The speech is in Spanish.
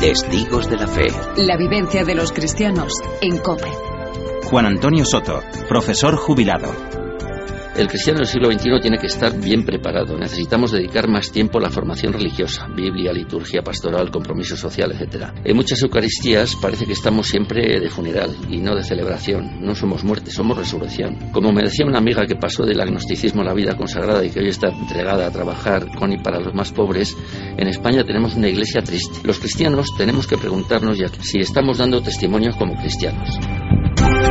Testigos de la Fe. La vivencia de los cristianos en COPE. Juan Antonio Soto, profesor jubilado. El cristiano del siglo XXI tiene que estar bien preparado. Necesitamos dedicar más tiempo a la formación religiosa, Biblia, liturgia, pastoral, compromiso social, etc. En muchas Eucaristías parece que estamos siempre de funeral y no de celebración. No somos muerte, somos resurrección. Como me decía una amiga que pasó del agnosticismo a la vida consagrada y que hoy está entregada a trabajar con y para los más pobres, en España tenemos una iglesia triste. Los cristianos tenemos que preguntarnos ya si estamos dando testimonios como cristianos.